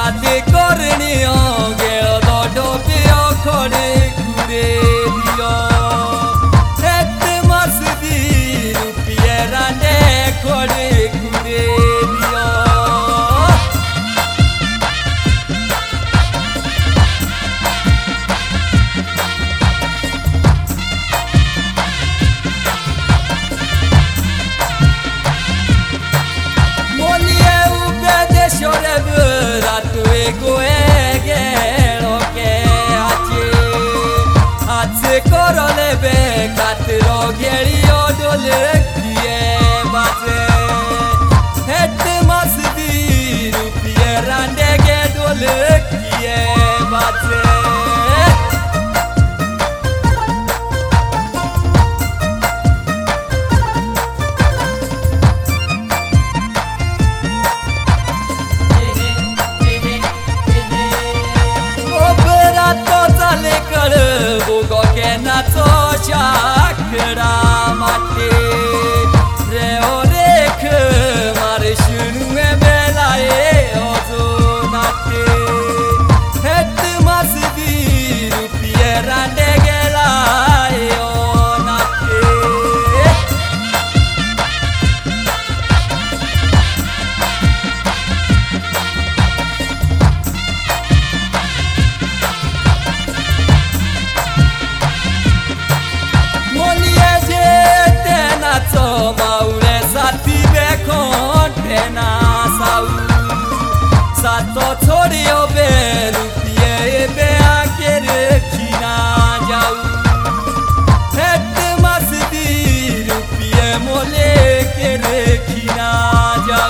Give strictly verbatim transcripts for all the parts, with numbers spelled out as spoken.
शादी करनी गेल डोबिया खड़े घूरे दियो एक मास दी रुपये रांडे खड़े घूरे दियो मोलिए उबे देशोरे रात गोए गेलो के आचे आचे करले बे कातरो गेलियो डोले किए बाजे हेट मास दी रुपये रांडे गे डोले किए बाजे Bugo ke na to chakra mate re ore k mar shunu me belaye ozo nate het mas di rupiye rande gelaye onate maure sati be konte na sau sato chorio be rupiye be akere khina jau het mas di rupiye mole kere khina jau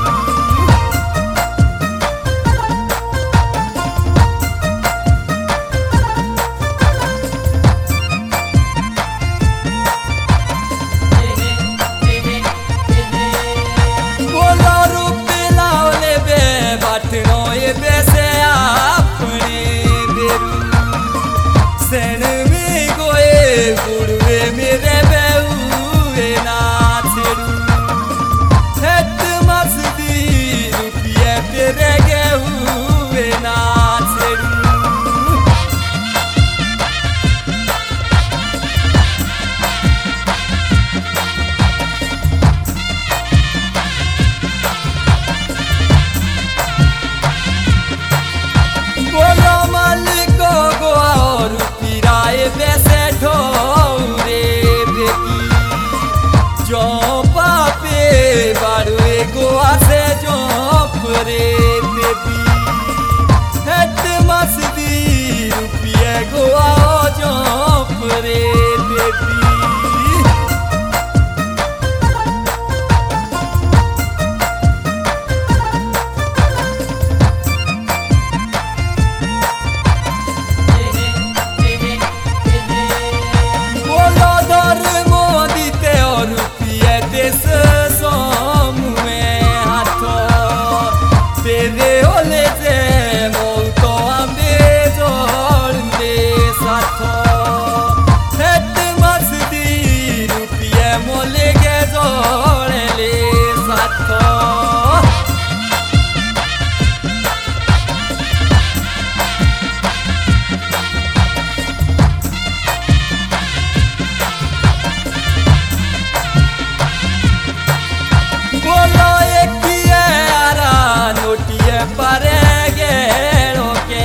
बेसे अपने बेरू सेन में गोए गुड़वे मेरे बेहुए नाचेरू hate मस दी रुपये तेरे गेहुए नाचेरू बोलो मालिको गो और पिराए बेसे ढोरे बेकी जो पापे बाड़ुए गोआ से जो परे देवी हेट मस दी रुपये गोआ जो परे देवी तेरे ओले जे मोतो आंबे जोड़े साथो हेट मस दी रुपये मोले गे जोड़े ले साथो बोलो परे गेलो के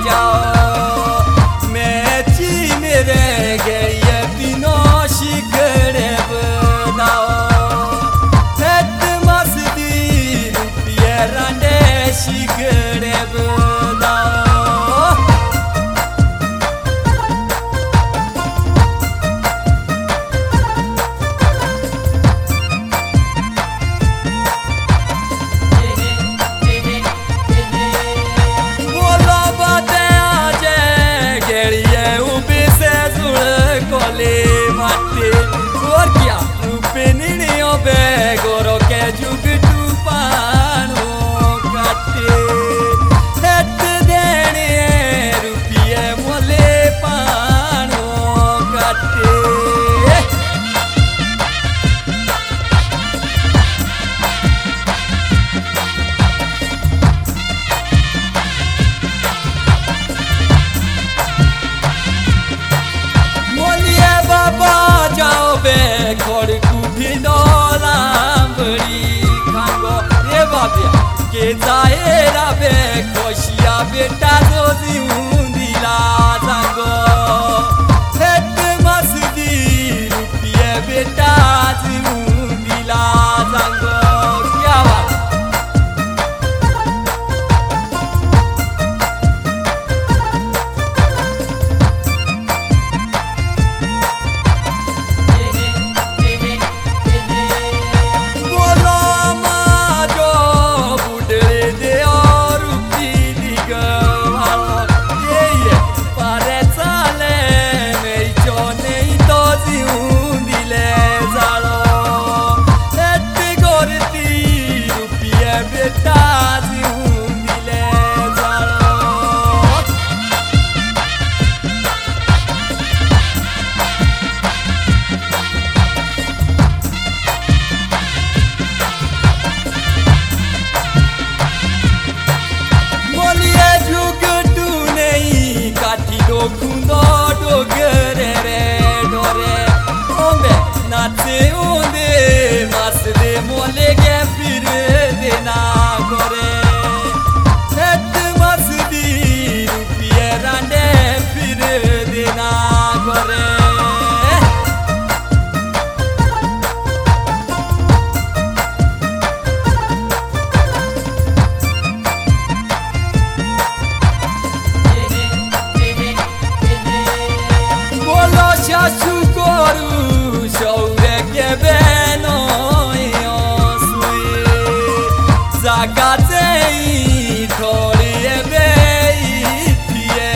जाओ मैं ची मेरे गए तीनों शिखरे बना के जाए राबे खोशिया बेटा जो जीवन दिला जागो हेत मस्ती रुपये बेटा जीवन दिला जागो क्या बात Kundo dogere re dore ombe nache onde mas de mole ge fir de na gore het mas di rupiye rande fir de na gore Chukoru shoure ke beno yosui zagatei thori ebei tie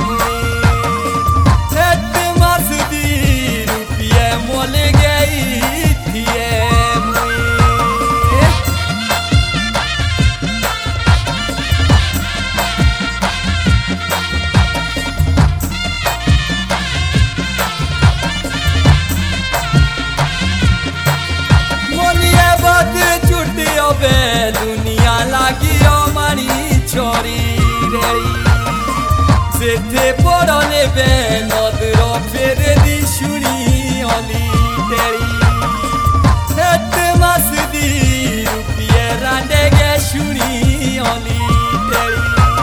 mui het masdi rupiye mole gei tie mui दुनिया लागी मारी छोरी रेड़ी जेते पड़ले बे नदर फेर दी शुनी अली तेरी हेत मास दी रुपिये रांडे गे शुनी अली तेरी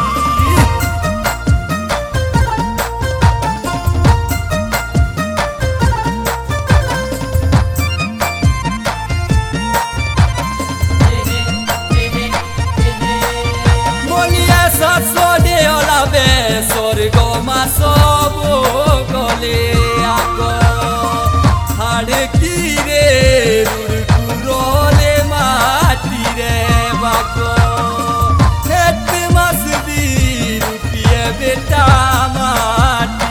Sorgo masobo gole ago hade kire rurkurole matire bago het masdi rupiye beta mat